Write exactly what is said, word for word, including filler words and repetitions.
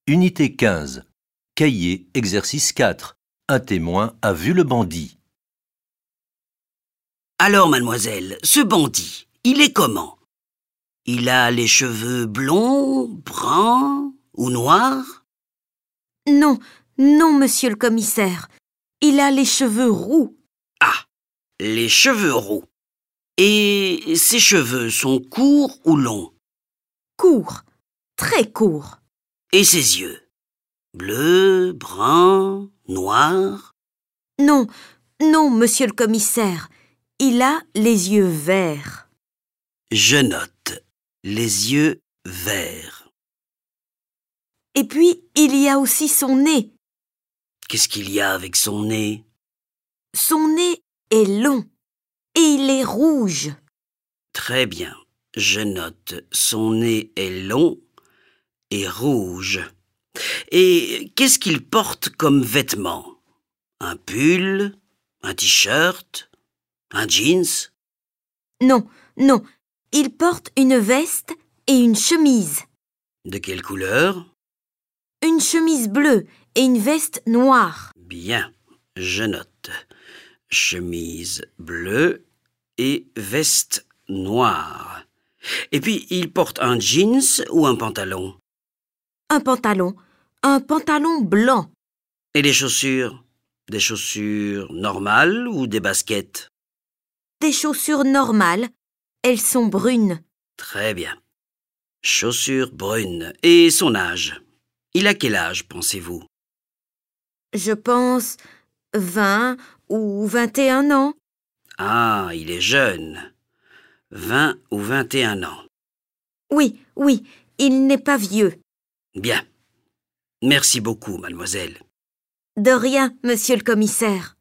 Unité quinze. Cahier, exercice quatre. Un témoin a vu le bandit. Alors, mademoiselle, ce bandit, il est comment? Il a les cheveux blonds, bruns ou noirs? Non, non, monsieur le commissaire. Il a les cheveux roux. Ah, les cheveux roux. Et ses cheveux sont courts ou longs? Courts, très courts. Et ses yeux? Bleus, bruns, noirs? Non, non, monsieur le commissaire. Il a les yeux verts. Je note. Les yeux verts. Et puis, il y a aussi son nez. Qu'est-ce qu'il y a avec son nez? Son nez est long et il est rouge. Très bien. Je note. Son nez est long et rouge. Et qu'est-ce qu'il porte comme vêtements? Un pull? Un t-shirt? Un jeans? Non, non, il porte une veste et une chemise. De quelle couleur? Une chemise bleue et une veste noire. Bien, je note. Chemise bleue et veste noire. Et puis, il porte un jeans ou un pantalon? Un pantalon, un pantalon blanc. Et les chaussures? Des chaussures normales ou des baskets? Des chaussures normales, elles sont brunes. Très bien. Chaussures brunes. Et son âge? Il a quel âge, pensez-vous? Je pense vingt ou vingt et un ans. Ah, il est jeune. Vingt ou vingt et un ans. Oui, oui, il n'est pas vieux. Bien. Merci beaucoup, mademoiselle. De rien, monsieur le commissaire.